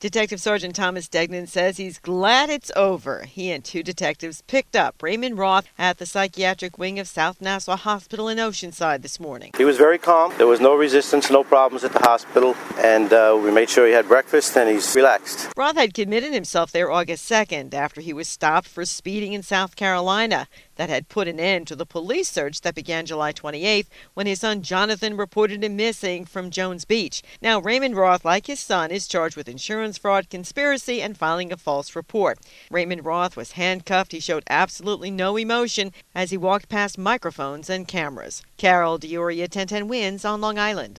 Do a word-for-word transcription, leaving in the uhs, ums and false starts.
Detective Sergeant Thomas Degnan says he's glad it's over. He and two detectives picked up Raymond Roth at the psychiatric wing of South Nassau Hospital in Oceanside this morning. He was very calm. There was no resistance, no problems at the hospital, and uh, we made sure he had breakfast and he's relaxed. Roth had committed himself there August second after he was stopped for speeding in South Carolina. That had put an end to the police search that began July twenty-eighth when his son Jonathan reported him missing from Jones Beach. Now, Raymond Roth, like his son, is charged with insurance fraud, conspiracy, and filing a false report. Raymond Roth was handcuffed. He showed absolutely no emotion as he walked past microphones and cameras. Carol D'Auria, ten ten Wins on Long Island.